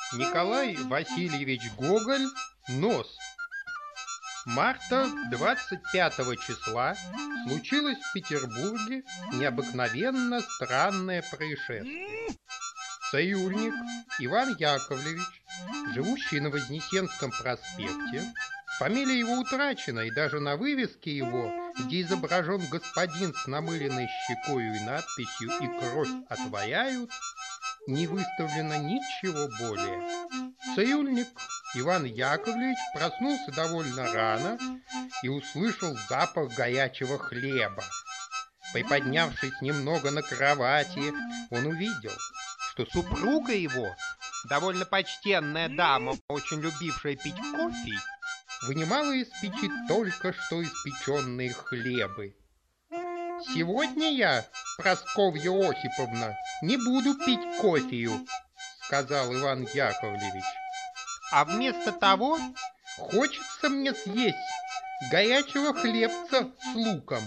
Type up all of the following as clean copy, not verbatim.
Николай Васильевич Гоголь «Нос». Марта 25 числа случилось в Петербурге необыкновенно странное происшествие. Союзник Иван Яковлевич, живущий на Вознесенском проспекте, фамилия его утрачена, и даже на вывеске его, где изображен господин с намыленной щекою и надписью «И кровь отвояют», не выставлено ничего более. Союзник Иван Яковлевич проснулся довольно рано и услышал запах горячего хлеба. Приподнявшись немного на кровати, он увидел, что супруга его, довольно почтенная дама, очень любившая пить кофе, вынимала из печи только что испеченные хлебы. «Сегодня я, Прасковья Осиповна, не буду пить кофею», — сказал Иван Яковлевич. «А вместо того хочется мне съесть горячего хлебца с луком».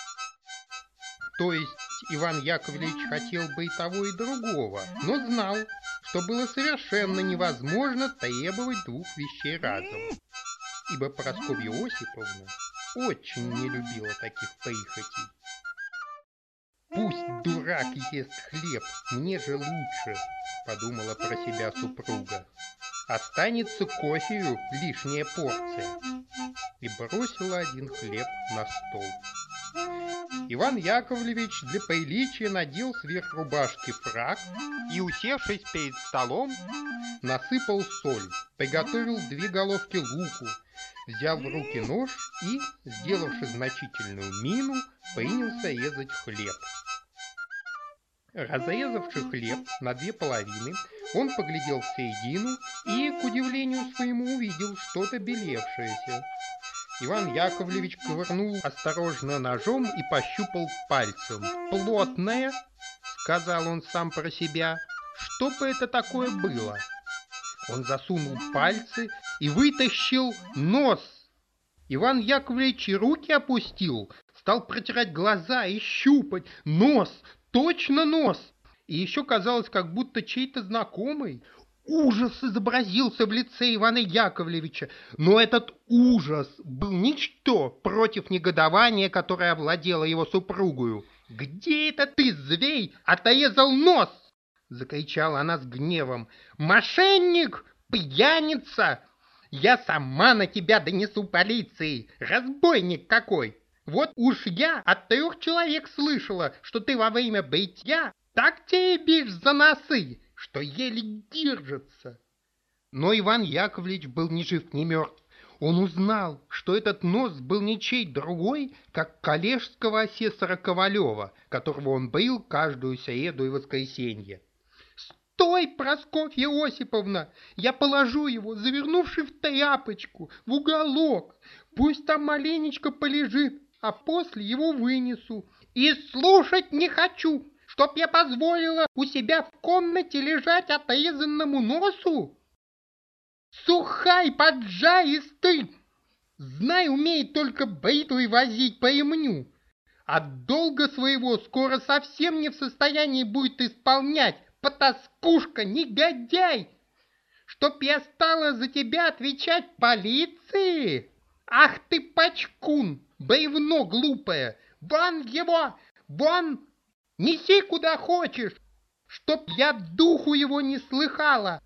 То есть Иван Яковлевич хотел бы и того, и другого, но знал, что было совершенно невозможно требовать двух вещей разом, ибо Прасковья Осиповна очень не любила таких прихотей. «Пусть дурак ест хлеб, мне же лучше», — подумала про себя супруга. «Останется кофею лишняя порция». И бросила один хлеб на стол. Иван Яковлевич для приличия надел сверх рубашки фрак и, усевшись перед столом, насыпал соль, приготовил 2 головки луку, взял в руки нож и, сделавши значительную мину, принялся резать хлеб. Разрезавши хлеб на 2 половины, он поглядел в середину и, к удивлению своему, увидел что-то белевшееся. Иван Яковлевич ковырнул осторожно ножом и пощупал пальцем. «Плотное», — сказал он сам про себя, — «что бы это такое было?» Он засунул пальцы и вытащил нос. Иван Яковлевич и руки опустил, стал протирать глаза и щупать. Нос, точно нос! И еще казалось, как будто чей-то знакомый. Ужас изобразился в лице Ивана Яковлевича, но этот ужас был ничто против негодования, которое овладело его супругою. «Где это ты, зверь, отрезал нос?» — закричала она с гневом. «Мошенник! Пьяница! Я сама на тебя донесу полиции! Разбойник какой! Вот уж я от 3 человек слышала, что ты во время бритья так теребишь за носы, что еле держится». Но Иван Яковлевич был ни жив, ни мертв. Он узнал, что этот нос был ничей другой, как коллежского асессора Ковалева, которого он брил каждую среду и воскресенье. «Стой, Прасковья Осиповна! Я положу его, завернувши в тряпочку, в уголок. Пусть там маленечко полежит, а после его вынесу. И слушать не хочу, чтоб я позволила у себя в комнате лежать отрезанному носу. Сухай, поджаристый! Знай, умеет только бритвой возить по ремню. От долга своего скоро совсем не в состоянии будет исполнять. Потаскушка, негодяй! Чтоб я стала за тебя отвечать полиции? Ах ты, пачкун, бревно глупое! Вон его! Вон! Неси куда хочешь, чтоб я духу его не слыхала!»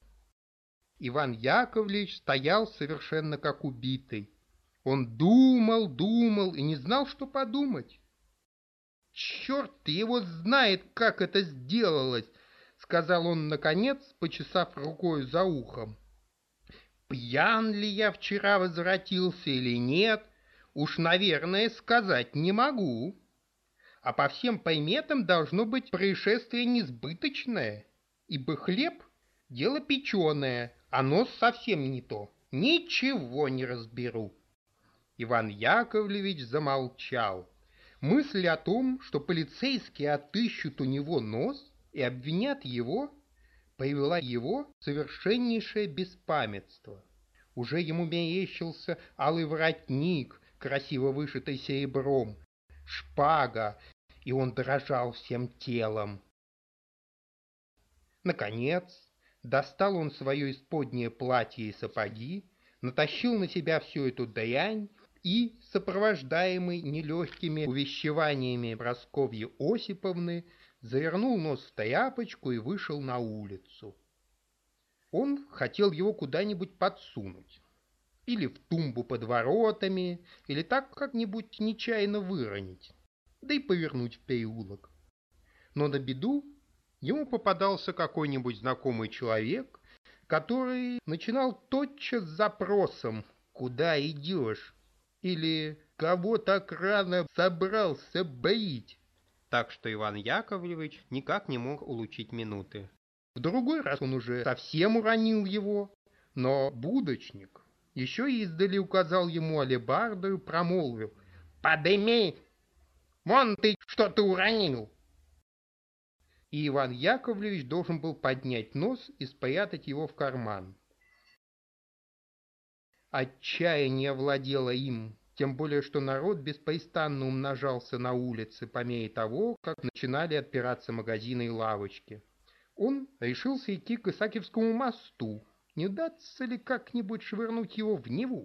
Иван Яковлевич стоял совершенно как убитый. Он думал и не знал, что подумать. «Черт его знает, как это сделалось!» — сказал он, наконец, почесав рукой за ухом. «Пьян ли я вчера возвратился или нет, уж, наверное, сказать не могу. А по всем приметам должно быть происшествие несбыточное, ибо хлеб — дело печеное, а нос совсем не то. Ничего не разберу». Иван Яковлевич замолчал. Мысль о том, что полицейские отыщут у него нос и обвинят его, привела его в совершеннейшее беспамятство. Уже ему мерещился алый воротник, красиво вышитый серебром, шпага, и он дрожал всем телом. Наконец, Достал он свое исподнее платье и сапоги, натащил на себя всю эту дрянь и, сопровождаемый нелегкими увещеваниями Прасковьи Осиповны, завернул нос в тряпочку и вышел на улицу. Он хотел его куда-нибудь подсунуть, или в тумбу под воротами, или так как-нибудь нечаянно выронить, да и повернуть в переулок. Но на беду ему попадался какой-нибудь знакомый человек, который начинал тотчас с запросом «Куда идешь?» или «Кого так рано собрался боить?» Так что Иван Яковлевич никак не мог улучшить минуты. В другой раз он уже совсем уронил его, но будочник еще издали указал ему алебардою, промолвил: «Подыми! Вон ты что-то уронил!» И Иван Яковлевич должен был поднять нос и спрятать его в карман. Отчаяние овладело им, тем более что народ беспрестанно умножался на улице по мере того, как начинали отпираться магазины и лавочки. Он решился идти к Исаакиевскому мосту, не удастся ли как-нибудь швырнуть его в Неву.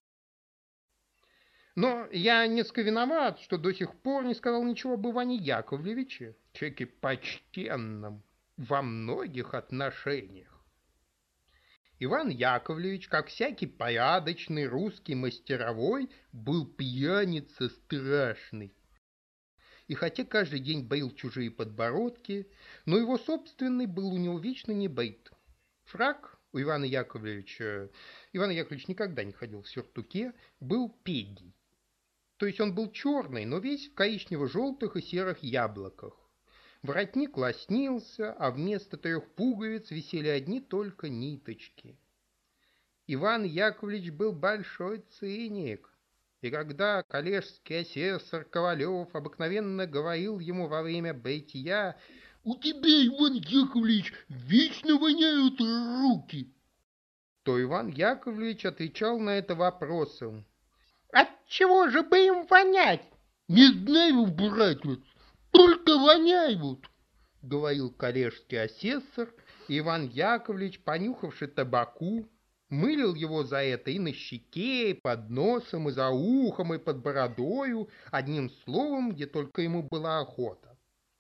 Но я несколько виноват, что до сих пор не сказал ничего об Иване Яковлевиче, человеке почтенном во многих отношениях. Иван Яковлевич, как всякий порядочный русский мастеровой, был пьяница страшный. И хотя каждый день боил чужие подбородки, но его собственный был у него вечно не брит. Фрак у Ивана Яковлевича, Иван Яковлевич никогда не ходил в сюртуке, был пегий. То есть он был черный, но весь в коричнево-желтых и серых яблоках. Воротник лоснился, а вместо 3 пуговиц висели одни только ниточки. Иван Яковлевич был большой циник. И когда коллежский асессор Ковалев обыкновенно говорил ему во время бритья: «У тебя, Иван Яковлевич, вечно воняют руки», то Иван Яковлевич отвечал на это вопросом: «Отчего же бы им вонять?» «Не знаю, братец, только воняют», — говорил коллежский асессор, и Иван Яковлевич, понюхавши табаку, мылил его за это и на щеке, и под носом, и за ухом, и под бородою, одним словом, где только ему была охота.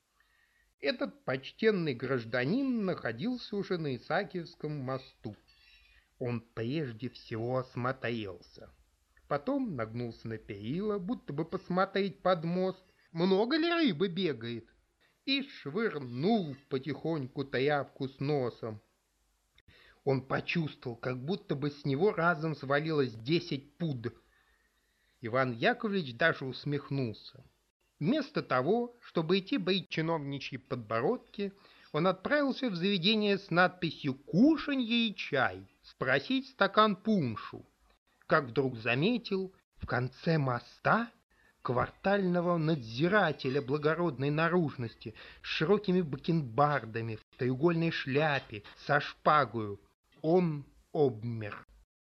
Этот почтенный гражданин находился уже на Исаакиевском мосту. Он прежде всего осмотрелся. Потом нагнулся на перила, будто бы посмотреть под мост, много ли рыбы бегает, и швырнул потихоньку тряпку с носом. Он почувствовал, как будто бы с него разом свалилось 10 пуд. Иван Яковлевич даже усмехнулся. Вместо того, чтобы идти брить чиновничьи подбородки, он отправился в заведение с надписью «Кушанье и чай» спросить стакан пуншу. Как вдруг заметил в конце моста квартального надзирателя благородной наружности с широкими бакенбардами, в треугольной шляпе, со шпагою. Он обмер.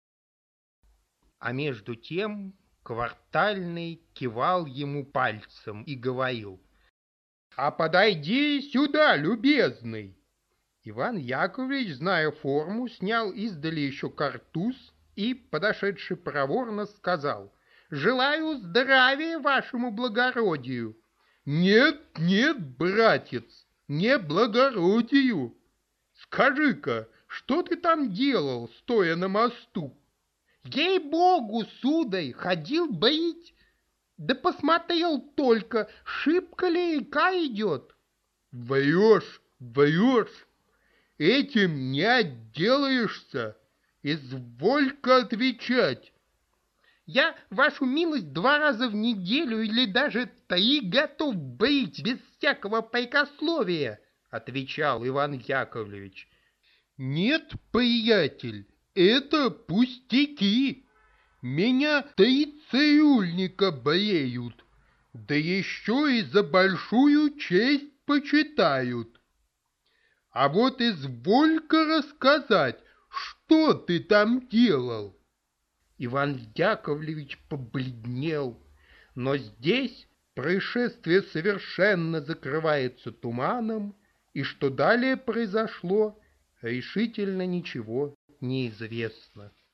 А между тем квартальный кивал ему пальцем и говорил: «А подойди сюда, любезный!» Иван Яковлевич, зная форму, снял издали еще картуз и, подошедший проворно, сказал: «Желаю здравия вашему благородию». «Нет, нет, братец, не благородию. Скажи-ка, что ты там делал, стоя на мосту?» «Ей-богу, сударь, ходил брить, да посмотрел только, шибко ли река идет». «Врешь, врешь, этим не отделаешься. Изволь-ка отвечать». «Я, вашу милость, 2 раза в неделю или даже 3 готов брить без всякого прикословия», — отвечал Иван Яковлевич. «Нет, приятель, это пустяки. Меня 3 цирюльника бреют, да еще и за большую честь почитают. А вот изволь-ка рассказать, что ты там делал». Иван Яковлевич побледнел, но здесь происшествие совершенно закрывается туманом, и что далее произошло, решительно ничего не известно.